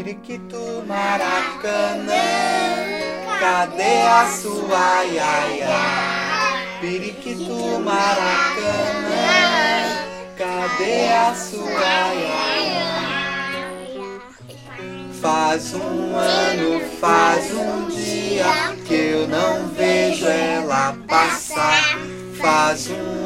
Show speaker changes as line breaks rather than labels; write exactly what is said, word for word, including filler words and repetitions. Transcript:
Periquito Maracanã, cadê a sua iaiá? Periquito Maracanã, cadê a sua iaiá? Faz um ano, faz um dia que eu não vejo ela passar. Faz um